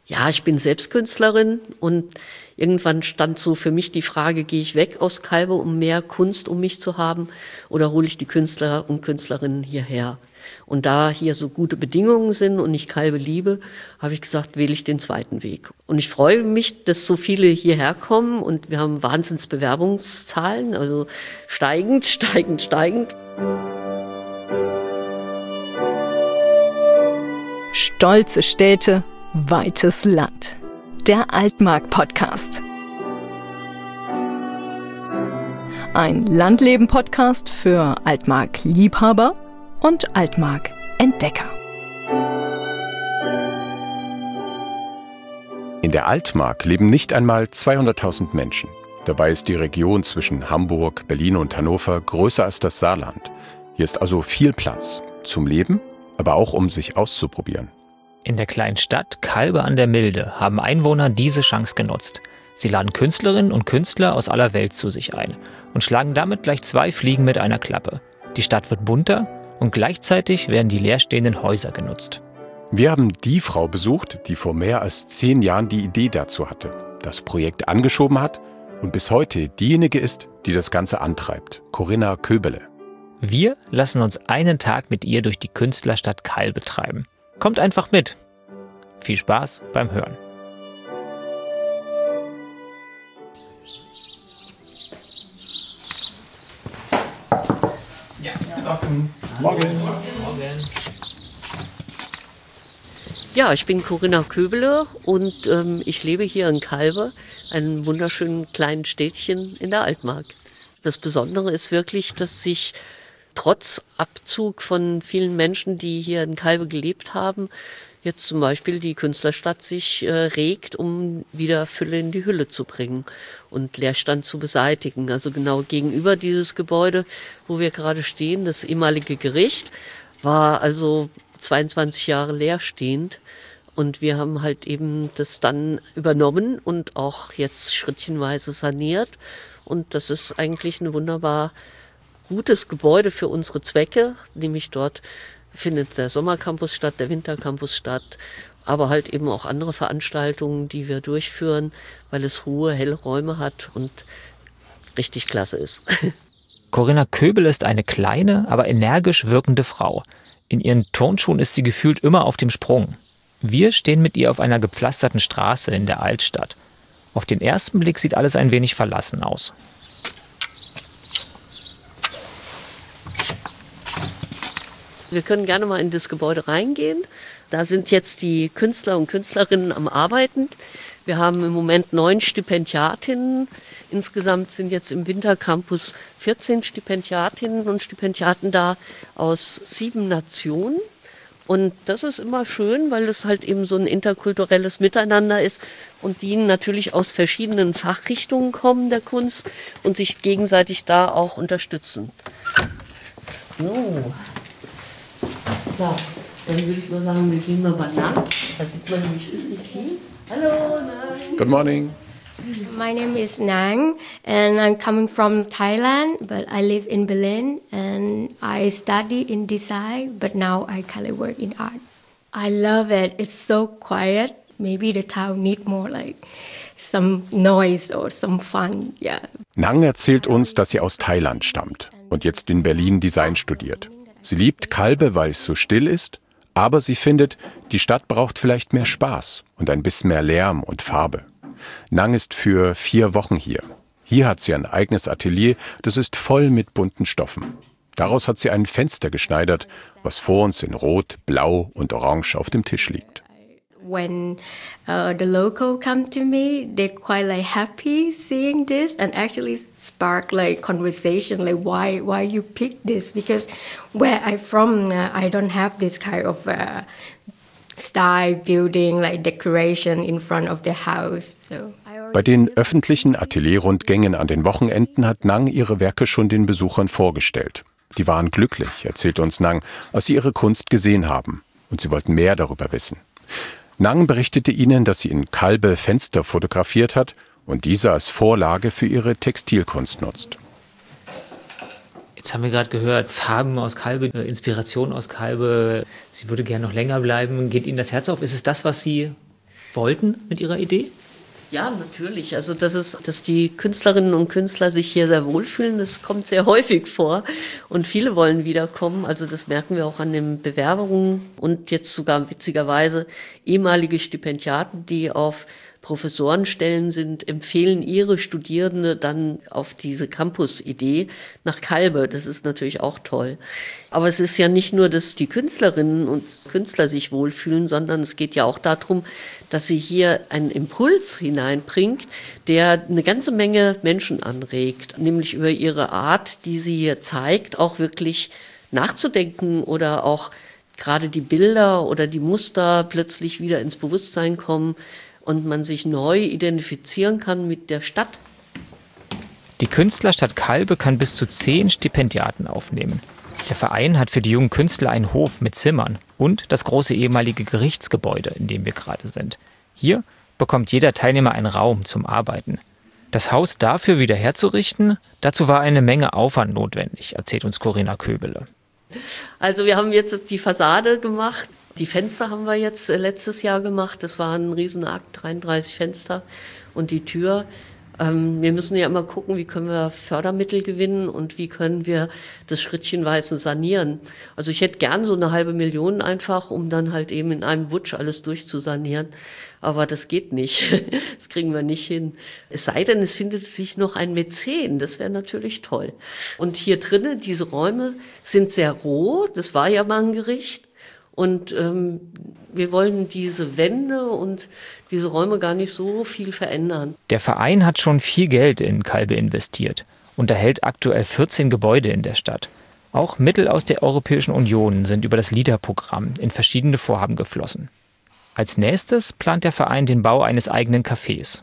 Ja, ich bin selbst Künstlerin und irgendwann stand so für mich die Frage, gehe ich weg aus Calbe, um mehr Kunst um mich zu haben, oder hole ich die Künstler und Künstlerinnen hierher? Und da hier so gute Bedingungen sind und ich Calbe liebe, habe ich gesagt, wähle ich den zweiten Weg. Und ich freue mich, dass so viele hierher kommen und wir haben Wahnsinnsbewerbungszahlen, also steigend, steigend, steigend. Stolze Städte, weites Land. Der Altmark-Podcast. Ein Landleben-Podcast für Altmark-Liebhaber und Altmark-Entdecker. In der Altmark leben nicht einmal 200.000 Menschen. Dabei ist die Region zwischen Hamburg, Berlin und Hannover größer als das Saarland. Hier ist also viel Platz zum Leben, aber auch um sich auszuprobieren. In der kleinen Stadt Calbe an der Milde haben Einwohner diese Chance genutzt. Sie laden Künstlerinnen und Künstler aus aller Welt zu sich ein und schlagen damit gleich 2 Fliegen mit einer Klappe. Die Stadt wird bunter und gleichzeitig werden die leerstehenden Häuser genutzt. Wir haben die Frau besucht, die vor mehr als 10 Jahren die Idee dazu hatte, das Projekt angeschoben hat und bis heute diejenige ist, die das Ganze antreibt, Corinna Köbele. Wir lassen uns einen Tag mit ihr durch die Künstlerstadt Calbe treiben. Kommt einfach mit. Viel Spaß beim Hören. Ja, ist offen. Morgen. Ja, ich bin Corinna Köbele und ich lebe hier in Calbe, einem wunderschönen kleinen Städtchen in der Altmark. Das Besondere ist wirklich, dass sich trotz Abzug von vielen Menschen, die hier in Calbe gelebt haben, jetzt zum Beispiel die Künstlerstadt sich regt, um wieder Fülle in die Hülle zu bringen und Leerstand zu beseitigen. Also genau gegenüber dieses Gebäude, wo wir gerade stehen, das ehemalige Gericht, war also 22 Jahre leerstehend. Und wir haben halt eben das dann übernommen und auch jetzt schrittchenweise saniert. Und das ist eigentlich eine wunderbar gutes Gebäude für unsere Zwecke, nämlich dort findet der Sommercampus statt, der Wintercampus statt, aber halt eben auch andere Veranstaltungen, die wir durchführen, weil es hohe, helle Räume hat und richtig klasse ist. Corinna Köbele ist eine kleine, aber energisch wirkende Frau. In ihren Turnschuhen ist sie gefühlt immer auf dem Sprung. Wir stehen mit ihr auf einer gepflasterten Straße in der Altstadt. Auf den ersten Blick sieht alles ein wenig verlassen aus. Wir können gerne mal in das Gebäude reingehen. Da sind jetzt die Künstler und Künstlerinnen am Arbeiten. Wir haben im Moment 9 Stipendiatinnen. Insgesamt sind jetzt im Wintercampus 14 Stipendiatinnen und Stipendiaten da aus 7 Nationen. Und das ist immer schön, weil es halt eben so ein interkulturelles Miteinander ist und die natürlich aus verschiedenen Fachrichtungen kommen der Kunst und sich gegenseitig da auch unterstützen. So. Ja, dann würde ich mal sagen, wir gehen mal nach. Da sieht man nämlich richtig viel. Hallo, Nang. Good morning. My name is Nang and I'm coming from Thailand, but I live in Berlin and I study in design, but now I currently work in art. I love it. It's so quiet. Maybe the town need more like some noise or some fun. Yeah. Nang erzählt uns, dass sie aus Thailand stammt und jetzt in Berlin Design studiert. Sie liebt Calbe, weil es so still ist, aber sie findet, die Stadt braucht vielleicht mehr Spaß und ein bisschen mehr Lärm und Farbe. Nang ist für 4 Wochen hier. Hier hat sie ein eigenes Atelier, das ist voll mit bunten Stoffen. Daraus hat sie ein Fenster geschneidert, was vor uns in Rot, Blau und Orange auf dem Tisch liegt. When the local come to me, they're quite like happy seeing this and actually spark like conversation like why you pick this, because where I'm from I don't have this kind of style building like decoration in front of the house. So bei den öffentlichen Atelierrundgängen an den Wochenenden hat Nang ihre Werke schon den Besuchern vorgestellt. Die waren glücklich, erzählt uns Nang, als sie ihre Kunst gesehen haben. Und sie wollten mehr darüber wissen. Nang berichtete ihnen, dass sie in Calbe Fenster fotografiert hat und diese als Vorlage für ihre Textilkunst nutzt. Jetzt haben wir gerade gehört, Farben aus Calbe, Inspiration aus Calbe. Sie würde gerne noch länger bleiben. Geht Ihnen das Herz auf? Ist es das, was Sie wollten mit ihrer Idee? Ja, natürlich. Also dass die Künstlerinnen und Künstler sich hier sehr wohlfühlen, das kommt sehr häufig vor. Und viele wollen wiederkommen. Also das merken wir auch an den Bewerbungen und jetzt sogar witzigerweise ehemalige Stipendiaten, die auf Professorenstellen sind, empfehlen ihre Studierende dann auf diese Campus-Idee nach Calbe. Das ist natürlich auch toll. Aber es ist ja nicht nur, dass die Künstlerinnen und Künstler sich wohlfühlen, sondern es geht ja auch darum, dass sie hier einen Impuls hineinbringt, der eine ganze Menge Menschen anregt, nämlich über ihre Art, die sie hier zeigt, auch wirklich nachzudenken oder auch gerade die Bilder oder die Muster plötzlich wieder ins Bewusstsein kommen und man sich neu identifizieren kann mit der Stadt. Die Künstlerstadt Calbe kann bis zu 10 Stipendiaten aufnehmen. Der Verein hat für die jungen Künstler einen Hof mit Zimmern und das große ehemalige Gerichtsgebäude, in dem wir gerade sind. Hier bekommt jeder Teilnehmer einen Raum zum Arbeiten. Das Haus dafür wieder herzurichten, dazu war eine Menge Aufwand notwendig, erzählt uns Corinna Köbele. Also wir haben jetzt die Fassade gemacht. Die Fenster haben wir jetzt letztes Jahr gemacht. Das war ein Riesenakt, 33 Fenster und die Tür. Wir müssen ja immer gucken, wie können wir Fördermittel gewinnen und wie können wir das schrittchenweise sanieren. Also ich hätte gern so 500.000 einfach, um dann halt eben in einem Wutsch alles durchzusanieren. Aber das geht nicht. Das kriegen wir nicht hin. Es sei denn, es findet sich noch ein Mäzen. Das wäre natürlich toll. Und hier drinnen, diese Räume sind sehr roh. Das war ja mal ein Gericht. Und wir wollen diese Wände und diese Räume gar nicht so viel verändern. Der Verein hat schon viel Geld in Calbe investiert und erhält aktuell 14 Gebäude in der Stadt. Auch Mittel aus der Europäischen Union sind über das LEADER-Programm in verschiedene Vorhaben geflossen. Als nächstes plant der Verein den Bau eines eigenen Cafés.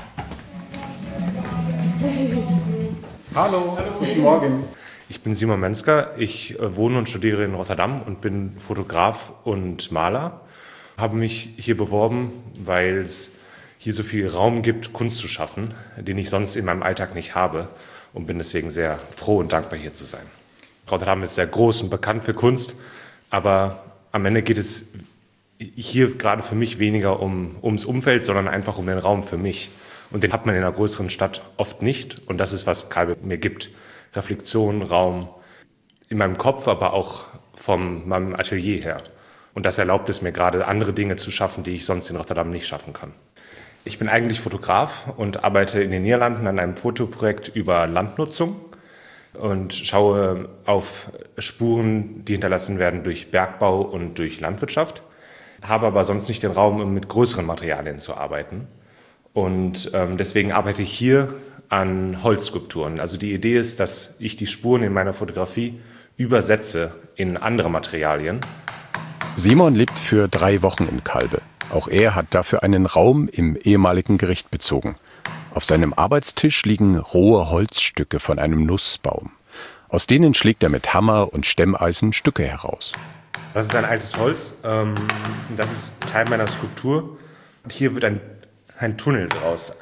Hallo, guten Morgen. Ich bin Simon Mensker, ich wohne und studiere in Rotterdam und bin Fotograf und Maler. Habe mich hier beworben, weil es hier so viel Raum gibt, Kunst zu schaffen, den ich sonst in meinem Alltag nicht habe und bin deswegen sehr froh und dankbar, hier zu sein. Rotterdam ist sehr groß und bekannt für Kunst, aber am Ende geht es hier gerade für mich weniger ums Umfeld, sondern einfach um den Raum für mich. Und den hat man in einer größeren Stadt oft nicht und das ist, was Calbe mir gibt. Reflexion, Raum in meinem Kopf, aber auch von meinem Atelier her. Und das erlaubt es mir gerade, andere Dinge zu schaffen, die ich sonst in Rotterdam nicht schaffen kann. Ich bin eigentlich Fotograf und arbeite in den Niederlanden an einem Fotoprojekt über Landnutzung und schaue auf Spuren, die hinterlassen werden durch Bergbau und durch Landwirtschaft. Habe aber sonst nicht den Raum, um mit größeren Materialien zu arbeiten. Und deswegen arbeite ich hier an Holzskulpturen. Also die Idee ist, dass ich die Spuren in meiner Fotografie übersetze in andere Materialien. Simon lebt für 3 Wochen in Calbe. Auch er hat dafür einen Raum im ehemaligen Gericht bezogen. Auf seinem Arbeitstisch liegen rohe Holzstücke von einem Nussbaum. Aus denen schlägt er mit Hammer und Stemmeisen Stücke heraus. Das ist ein altes Holz. Das ist Teil meiner Skulptur. Und hier wird ein Tunnel draus.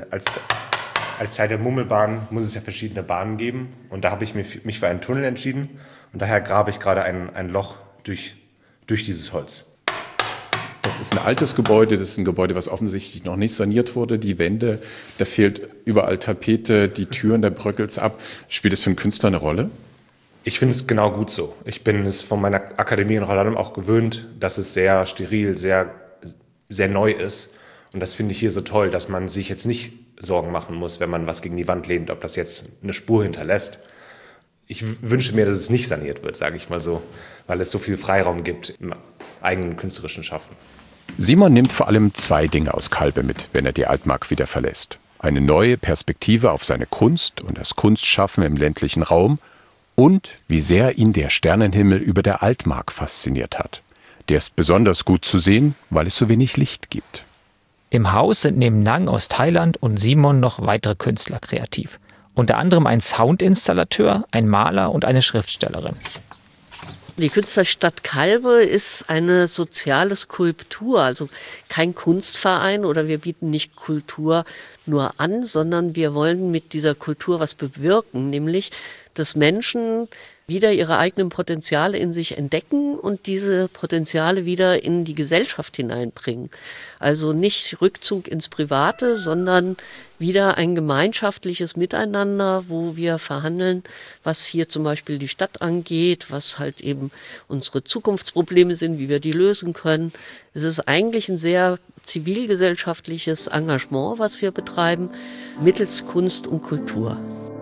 Als Teil der Murmelbahn muss es ja verschiedene Bahnen geben. Und da habe ich mich für einen Tunnel entschieden. Und daher grabe ich gerade ein Loch durch dieses Holz. Das ist ein altes Gebäude, das ist ein Gebäude, was offensichtlich noch nicht saniert wurde. Die Wände, da fehlt überall Tapete, die Türen, da bröckelt's ab. Spielt das für einen Künstler eine Rolle? Ich finde es genau gut so. Ich bin es von meiner Akademie in Rotterdam auch gewöhnt, dass es sehr steril, sehr, sehr neu ist. Und das finde ich hier so toll, dass man sich jetzt nicht Sorgen machen muss, wenn man was gegen die Wand lehnt, ob das jetzt eine Spur hinterlässt. Ich wünsche mir, dass es nicht saniert wird, sage ich mal so, weil es so viel Freiraum gibt im eigenen künstlerischen Schaffen. Simon nimmt vor allem 2 Dinge aus Calbe mit, wenn er die Altmark wieder verlässt. Eine neue Perspektive auf seine Kunst und das Kunstschaffen im ländlichen Raum und wie sehr ihn der Sternenhimmel über der Altmark fasziniert hat. Der ist besonders gut zu sehen, weil es so wenig Licht gibt. Im Haus sind neben Nang aus Thailand und Simon noch weitere Künstler kreativ. Unter anderem ein Soundinstallateur, ein Maler und eine Schriftstellerin. Die Künstlerstadt Calbe ist eine soziale Skulptur, also kein Kunstverein oder wir bieten nicht Kultur nur an, sondern wir wollen mit dieser Kultur was bewirken, nämlich, dass Menschen wieder ihre eigenen Potenziale in sich entdecken und diese Potenziale wieder in die Gesellschaft hineinbringen. Also nicht Rückzug ins Private, sondern wieder ein gemeinschaftliches Miteinander, wo wir verhandeln, was hier zum Beispiel die Stadt angeht, was halt eben unsere Zukunftsprobleme sind, wie wir die lösen können. Es ist eigentlich ein sehr zivilgesellschaftliches Engagement, was wir betreiben, mittels Kunst und Kultur.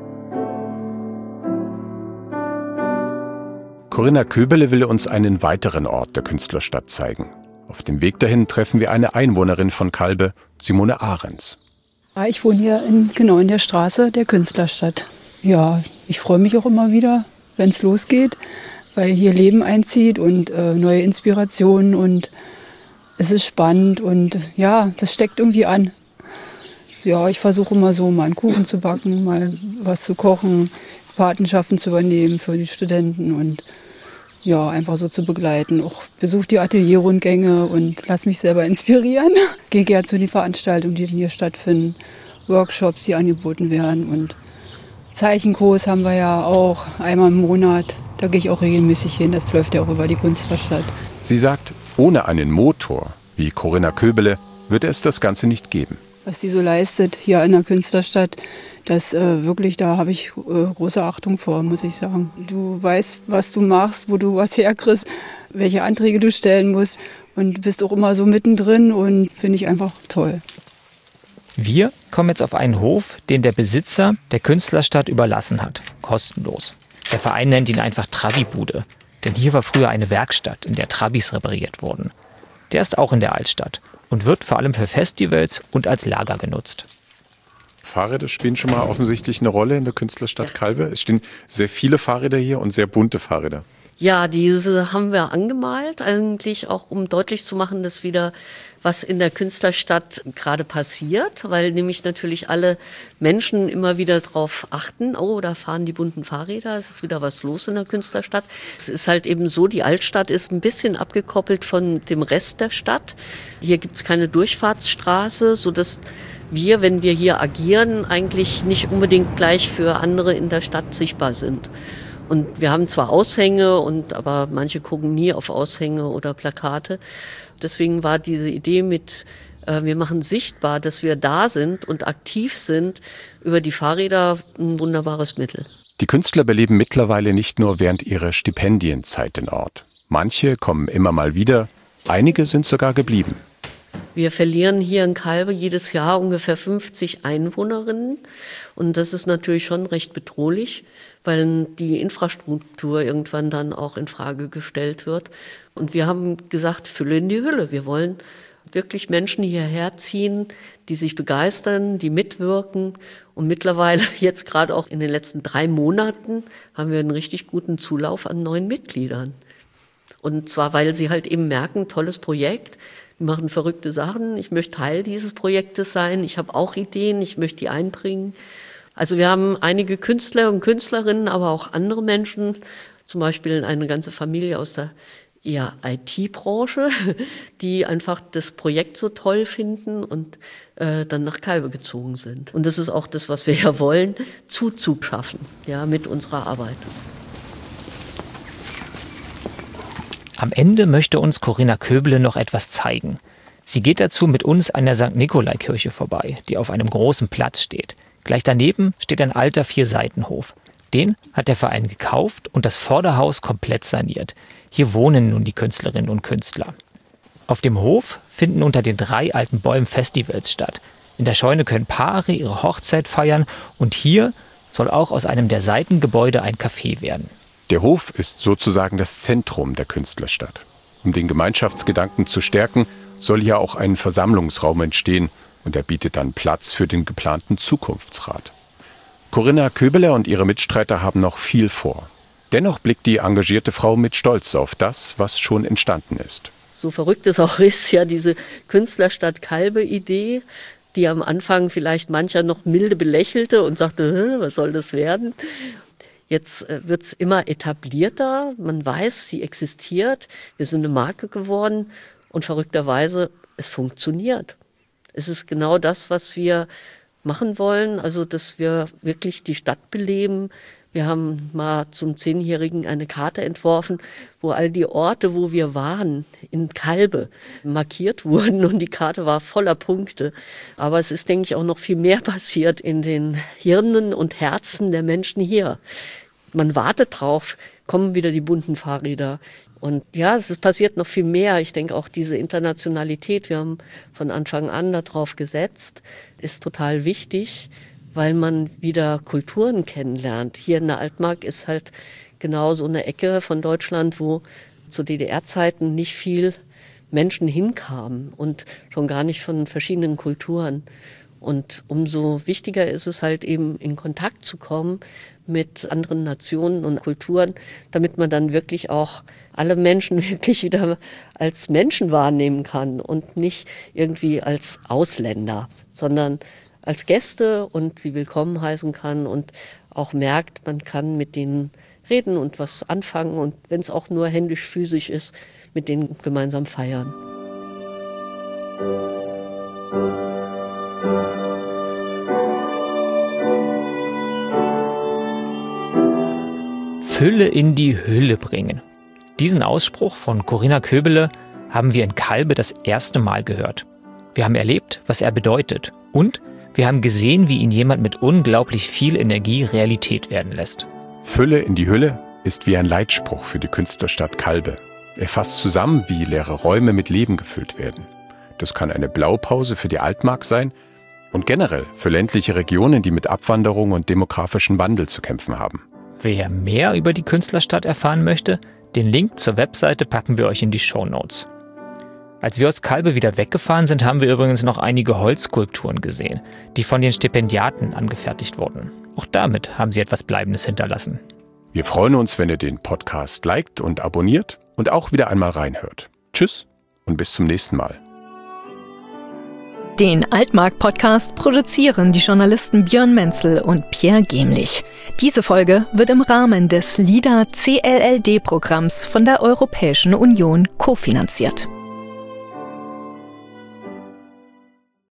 Corinna Köbele will uns einen weiteren Ort der Künstlerstadt zeigen. Auf dem Weg dahin treffen wir eine Einwohnerin von Kalbe, Simone Ahrens. Ich wohne hier in der Straße der Künstlerstadt. Ja, ich freue mich auch immer wieder, wenn es losgeht, weil hier Leben einzieht und neue Inspirationen und es ist spannend und ja, das steckt irgendwie an. Ja, ich versuche immer so, mal einen Kuchen zu backen, mal was zu kochen, Patenschaften zu übernehmen für die Studenten und ja, einfach so zu begleiten. Auch besuche die Atelierrundgänge und lass mich selber inspirieren. Gehe gerne zu den Veranstaltungen, die hier stattfinden, Workshops, die angeboten werden und Zeichenkurs haben wir ja auch einmal im Monat. Da gehe ich auch regelmäßig hin, das läuft ja auch über die Künstlerstadt. Sie sagt, ohne einen Motor wie Corinna Köbele würde es das Ganze nicht geben. Was die so leistet hier in der Künstlerstadt, das wirklich, da habe ich große Achtung vor, muss ich sagen. Du weißt, was du machst, wo du was herkriegst, welche Anträge du stellen musst und bist auch immer so mittendrin und finde ich einfach toll. Wir kommen jetzt auf einen Hof, den der Besitzer der Künstlerstadt überlassen hat, kostenlos. Der Verein nennt ihn einfach Trabi-Bude, denn hier war früher eine Werkstatt, in der Trabis repariert wurden. Der ist auch in der Altstadt und wird vor allem für Festivals und als Lager genutzt. Fahrräder spielen schon mal offensichtlich eine Rolle in der Künstlerstadt Kalbe. Es stehen sehr viele Fahrräder hier und sehr bunte Fahrräder. Ja, diese haben wir angemalt, eigentlich auch um deutlich zu machen, dass wieder was in der Künstlerstadt gerade passiert, weil nämlich natürlich alle Menschen immer wieder drauf achten, oh, da fahren die bunten Fahrräder, es ist wieder was los in der Künstlerstadt. Es ist halt eben so, die Altstadt ist ein bisschen abgekoppelt von dem Rest der Stadt. Hier gibt's keine Durchfahrtsstraße, sodass wir, wenn wir hier agieren, eigentlich nicht unbedingt gleich für andere in der Stadt sichtbar sind. Und wir haben zwar Aushänge, aber manche gucken nie auf Aushänge oder Plakate. Deswegen war diese Idee mit, wir machen sichtbar, dass wir da sind und aktiv sind, über die Fahrräder ein wunderbares Mittel. Die Künstler beleben mittlerweile nicht nur während ihrer Stipendienzeit den Ort. Manche kommen immer mal wieder, einige sind sogar geblieben. Wir verlieren hier in Kalbe jedes Jahr ungefähr 50 Einwohnerinnen und das ist natürlich schon recht bedrohlich, weil die Infrastruktur irgendwann dann auch in Frage gestellt wird. Und wir haben gesagt, Fülle in die Hülle. Wir wollen wirklich Menschen hierher ziehen, die sich begeistern, die mitwirken. Und mittlerweile, jetzt gerade auch in den letzten 3 Monaten, haben wir einen richtig guten Zulauf an neuen Mitgliedern. Und zwar, weil sie halt eben merken, tolles Projekt, die machen verrückte Sachen, ich möchte Teil dieses Projektes sein, ich habe auch Ideen, ich möchte die einbringen. Also wir haben einige Künstler und Künstlerinnen, aber auch andere Menschen, zum Beispiel eine ganze Familie aus der eher IT-Branche, die einfach das Projekt so toll finden und dann nach Kalbe gezogen sind. Und das ist auch das, was wir ja wollen, Zuzug schaffen, ja, mit unserer Arbeit. Am Ende möchte uns Corinna Köbele noch etwas zeigen. Sie geht dazu mit uns an der St. Nikolai-Kirche vorbei, die auf einem großen Platz steht. Gleich daneben steht ein alter 4-Seitenhof. Den hat der Verein gekauft und das Vorderhaus komplett saniert. Hier wohnen nun die Künstlerinnen und Künstler. Auf dem Hof finden unter den 3 alten Bäumen Festivals statt. In der Scheune können Paare ihre Hochzeit feiern und hier soll auch aus einem der Seitengebäude ein Café werden. Der Hof ist sozusagen das Zentrum der Künstlerstadt. Um den Gemeinschaftsgedanken zu stärken, soll hier auch ein Versammlungsraum entstehen und er bietet dann Platz für den geplanten Zukunftsrat. Corinna Köbele und ihre Mitstreiter haben noch viel vor. Dennoch blickt die engagierte Frau mit Stolz auf das, was schon entstanden ist. So verrückt es auch ist, ja, diese Künstlerstadt Kalbe-Idee, die am Anfang vielleicht mancher noch milde belächelte und sagte, was soll das werden? Jetzt wird es immer etablierter, man weiß, sie existiert, wir sind eine Marke geworden und verrückterweise, es funktioniert. Es ist genau das, was wir machen wollen, also dass wir wirklich die Stadt beleben Wir haben mal zum 10-Jährigen eine Karte entworfen, wo all die Orte, wo wir waren, in Kalbe markiert wurden und die Karte war voller Punkte. Aber es ist, denke ich, auch noch viel mehr passiert in den Hirnen und Herzen der Menschen hier. Man wartet drauf, kommen wieder die bunten Fahrräder. Und ja, es passiert noch viel mehr. Ich denke auch diese Internationalität, wir haben von Anfang an darauf gesetzt, ist total wichtig, weil man wieder Kulturen kennenlernt. Hier in der Altmark ist halt genau so eine Ecke von Deutschland, wo zu DDR-Zeiten nicht viel Menschen hinkamen und schon gar nicht von verschiedenen Kulturen. Und umso wichtiger ist es halt eben, in Kontakt zu kommen mit anderen Nationen und Kulturen, damit man dann wirklich auch alle Menschen wirklich wieder als Menschen wahrnehmen kann und nicht irgendwie als Ausländer, sondern als Gäste und sie willkommen heißen kann und auch merkt, man kann mit denen reden und was anfangen und wenn es auch nur händisch-physisch ist, mit denen gemeinsam feiern. Fülle in die Hülle bringen. Diesen Ausspruch von Corinna Köbele haben wir in Kalbe das erste Mal gehört. Wir haben erlebt, was er bedeutet und wir haben gesehen, wie ihn jemand mit unglaublich viel Energie Realität werden lässt. Fülle in die Hülle ist wie ein Leitspruch für die Künstlerstadt Kalbe. Er fasst zusammen, wie leere Räume mit Leben gefüllt werden. Das kann eine Blaupause für die Altmark sein und generell für ländliche Regionen, die mit Abwanderung und demografischem Wandel zu kämpfen haben. Wer mehr über die Künstlerstadt erfahren möchte, den Link zur Webseite packen wir euch in die Shownotes. Als wir aus Kalbe wieder weggefahren sind, haben wir übrigens noch einige Holzskulpturen gesehen, die von den Stipendiaten angefertigt wurden. Auch damit haben sie etwas Bleibendes hinterlassen. Wir freuen uns, wenn ihr den Podcast liked und abonniert und auch wieder einmal reinhört. Tschüss und bis zum nächsten Mal. Den Altmark-Podcast produzieren die Journalisten Björn Menzel und Pierre Gemlich. Diese Folge wird im Rahmen des LIDA-CLLD-Programms von der Europäischen Union kofinanziert.